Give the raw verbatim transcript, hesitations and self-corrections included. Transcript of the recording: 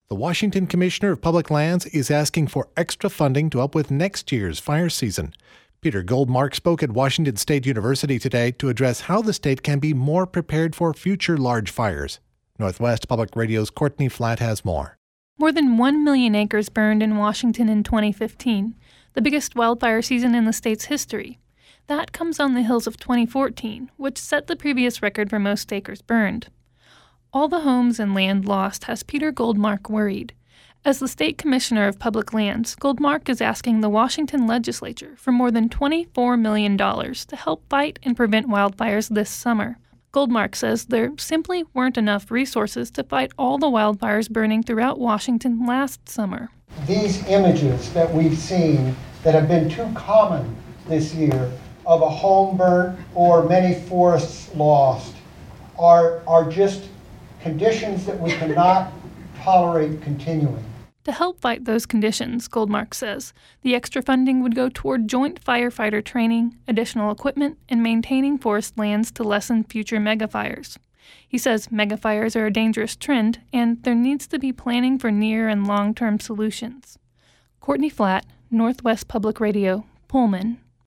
The Washington Commissioner of Public Lands is asking for extra funding to help with next year's fire season. Peter Goldmark spoke at Washington State University today to address how the state can be more prepared for future large fires. Northwest Public Radio's Courtney Flatt has more. More than one million acres burned in Washington in twenty fifteen, the biggest wildfire season in the state's history. That comes on the heels of twenty fourteen, which set the previous record for most acres burned. All the homes and land lost has Peter Goldmark worried. As the state commissioner of public lands, Goldmark is asking the Washington legislature for more than twenty-four million dollars to help fight and prevent wildfires this summer. Goldmark says there simply weren't enough resources to fight all the wildfires burning throughout Washington last summer. These images that we've seen that have been too common this year of a home burnt or many forests lost are, are just conditions that we cannot tolerate continuing. To help fight those conditions, Goldmark says, the extra funding would go toward joint firefighter training, additional equipment, and maintaining forest lands to lessen future megafires. He says megafires are a dangerous trend, and there needs to be planning for near and long-term solutions. Courtney Flatt, Northwest Public Radio, Pullman.